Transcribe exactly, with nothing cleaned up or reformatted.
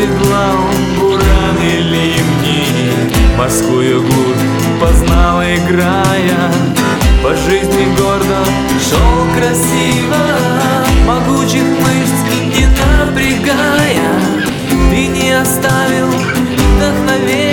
седлал бураны, ливни, морскую глубь познал, играя. По жизни гордо шел красиво, могучих мышц не напрягая. Ты не оставил вдохновения